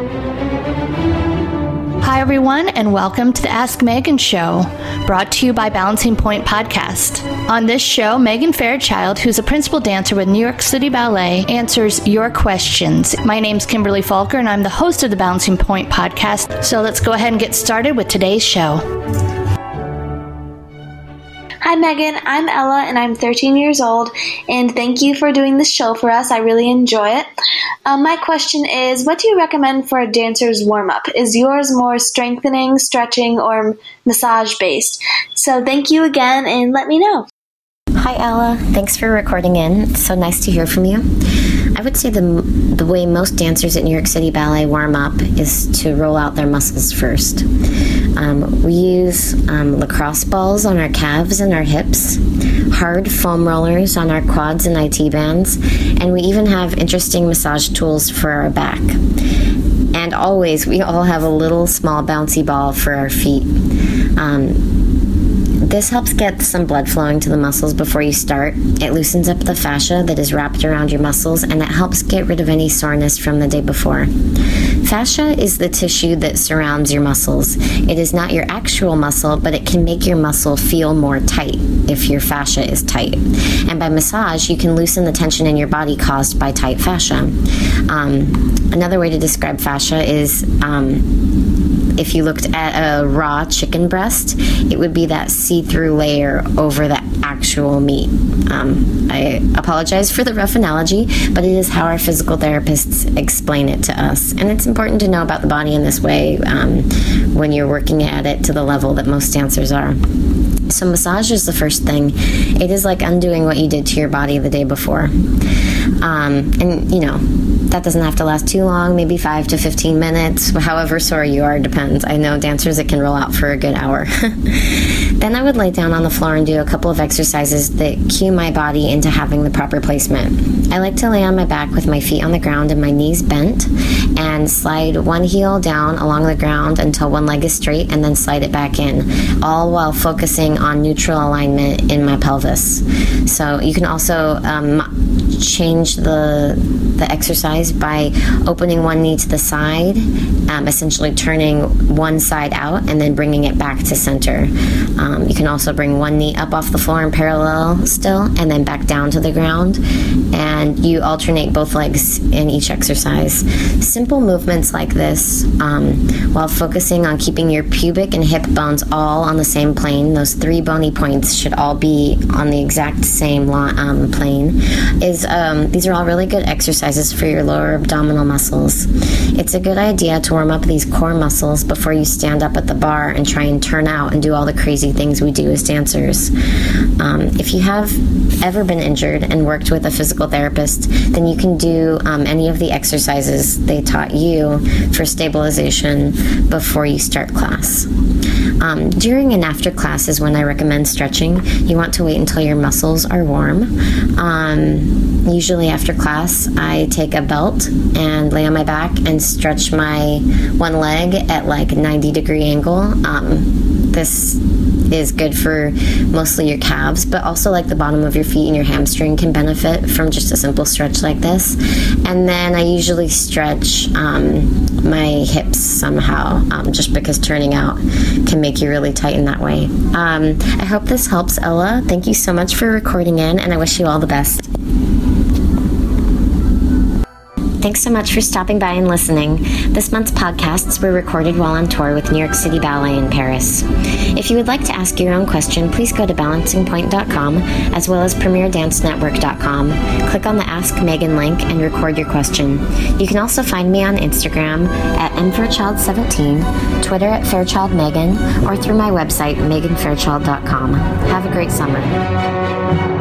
Hi, everyone, and welcome to the Ask Megan Show, brought to you by Balancing Point Podcast. On this show, Megan Fairchild, who's a principal dancer with New York City Ballet, answers your questions. My name's Kimberly Falker, and I'm the host of the Balancing Point Podcast. So let's go ahead and get started with today's show. Hi Megan, I'm Ella and I'm 13 years old, and thank you for doing this show for us. I really enjoy it. My question is, what do you recommend for a dancer's warm-up? Is yours more strengthening, stretching, or massage-based? So thank you again, and let me know. Hi Ella, thanks for recording in. It's so nice to hear from you. I would say the way most dancers at New York City Ballet warm up is to roll out their muscles first. We use lacrosse balls on our calves and our hips, hard foam rollers on our quads and IT bands, and we even have interesting massage tools for our back. And always, we all have a little small bouncy ball for our feet. This helps get some blood flowing to the muscles before you start. It loosens up the fascia that is wrapped around your muscles, and it helps get rid of any soreness from the day before. Fascia is the tissue that surrounds your muscles. It is not your actual muscle, but it can make your muscle feel more tight if your fascia is tight. And by massage, you can loosen the tension in your body caused by tight fascia. Another way to describe fascia is if you looked at a raw chicken breast, it would be that see-through layer over the actual meat. I apologize for the rough analogy, but it is how our physical therapists explain it to us. And it's important to know about the body in this way when you're working at it to the level that most dancers are. So massage is the first thing. It is like undoing what you did to your body the day before. And, you know, that doesn't have to last too long, maybe 5 to 15 minutes. However sore you are, depends. I know dancers, it can roll out for a good hour. Then I would lay down on the floor and do a couple of exercises that cue my body into having the proper placement. I like to lay on my back with my feet on the ground and my knees bent and slide one heel down along the ground until one leg is straight and then slide it back in, all while focusing on neutral alignment in my pelvis. So you can also change the exercise by opening one knee to the side, essentially turning one side out and then bringing it back to center. You can also bring one knee up off the floor in parallel still and then back down to the ground, and you alternate both legs in each exercise. Simple movements like this, while focusing on keeping your pubic and hip bones all on the same plane, those 3 bony points should all be on the exact same plane, these are all really good exercises for your lower abdominal muscles. It's a good idea to warm up these core muscles before you stand up at the bar and try and turn out and do all the crazy things we do as dancers. If you have ever been injured and worked with a physical therapist, then you can do any of the exercises they taught you for stabilization before you start class. During and after class is when I recommend stretching. You want to wait until your muscles are warm. Usually after class, I take a belt and lay on my back and stretch my one leg at like 90-degree angle. This is good for mostly your calves, but also like the bottom of your feet and your hamstring can benefit from just a simple stretch like this. And then I usually stretch my hips somehow, just because turning out can make you really tight in that way. I hope this helps, Ella. Thank you so much for recording in, and I wish you all the best. Thanks so much for stopping by and listening. This month's podcasts were recorded while on tour with New York City Ballet in Paris. If you would like to ask your own question, please go to balancingpoint.com as well as premierdancenetwork.com. Click on the Ask Megan link and record your question. You can also find me on Instagram at mfairchild17, Twitter at fairchildmegan, or through my website, meganfairchild.com. Have a great summer.